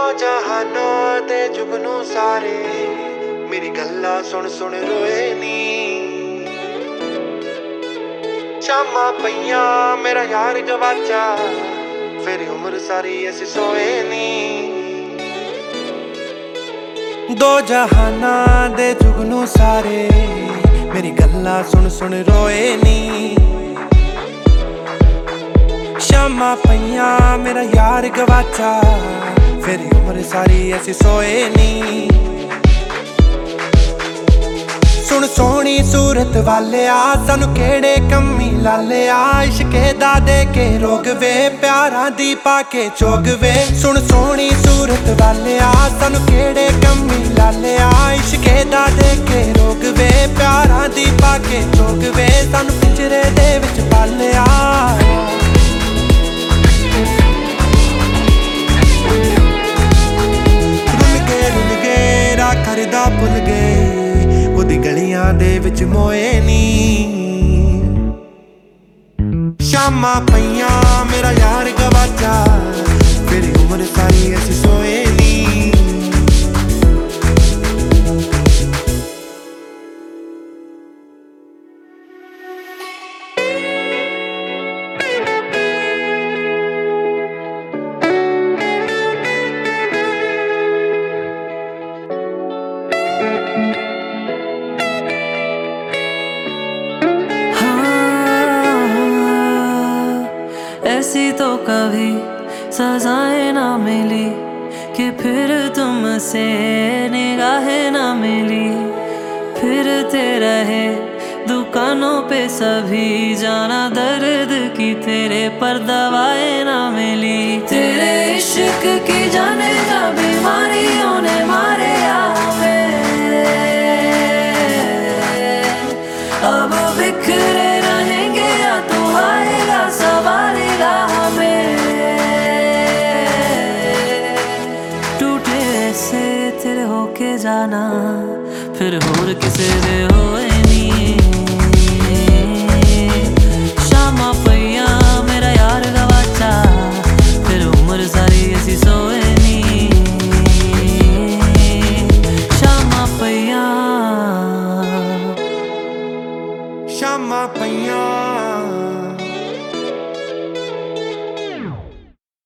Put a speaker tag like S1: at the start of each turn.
S1: ਜਹਾਨਾਂ ਤੇ ਜੁਗਨੂ ਸਾਰੇ ਮੇਰੀ ਗੱਲਾਂ ਸੁਣ ਸੁਣ ਰੋਏ ਨੀ। ਸ਼ਾਮਾਂ ਪਈਆਂ ਮੇਰਾ ਯਾਰ ਗਵਾਚਾ, ਫਿਰ ਉਮਰ ਸਾਰੀ ਅਸੀਂ ਸੋਏ ਨੀ। ਦੋ ਜਹਾਨਾਂ ਦੇ ਜੁਗਨੂ ਸਾਰੇ ਮੇਰੀ ਗੱਲਾਂ ਸੁਣ ਸੁਣ ਰੋਏ ਨੀ। ਸ਼ਾਮਾਂ ਪਈਆਂ ਮੇਰਾ ਯਾਰ ਗਵਾਚਾ, ਫਿਰ ਉਮਰ ਸਾਰੀ ਅਸੀਂ ਸੋਏ ਨੀ। ਸੁਣ ਸੋਹਣੀ ਸੂਰਤ ਵਾਲਿਆ ਸਾਨੂੰ ਕਿਹੜੇ ਕੰਮੀ ਲਾਲਿਆ, ਇਸ਼ਕੇ ਦਾ ਦੇ ਕੇ ਰੋਗ ਵੇ ਪਿਆਰਾਂ ਦੀ ਪਾ ਕੇ ਚੋਗ ਵੇ। ਸੁਣ ਸੋਹਣੀ ਸੂਰਤ ਵਾਲਿਆ ਸਾਨੂੰ ਕਿਹੜੇ ਕੰਮੀ ਲਾਲਿਆ, ਇਸ਼ਕੇ ਦਾ ਦੇ ਕੇ ਰੋਗ ਵੇ ਪਿਆਰਾਂ ਦੀ ਪਾ ਕੇ ਚੋਗ ਵੇ। ਸਾਨੂੰ ਪਿੰਜਰੇ ਦੇ ਵਿੱਚ ਪਾਲਿਆ, ਕਰਦਾ ਭੁੱਲ ਗਏ ਉਹਦੀ ਗਲੀਆਂ ਦੇ ਵਿੱਚ ਮੋਏ ਨੀ। ਸ਼ਾਮਾਂ ਪਈਆਂ ਮੇਰਾ ਯਾਰ ਗਵਾਚਾ, ਫਿਰ ਉਮਰ ਸਾਰੀ ਅਸੀਂ ਸੋਏ ਨੀ।
S2: ऐसी तो कभी सजाएं ना मिली कि फिर तुमसे निगाहें ना मिली। फिरते रहे दुकानों पे सभी, जाना दर्द की तेरे पर दवाएं ना मिली। तेरे इश्क की जाने जा बीमारियों ने मारे हमें, अब बिखरे रहेंगे या तू आएगा सवारेगा हमें। टूटे से तेरे होके जाना, फिर होर किसे दे होए नी।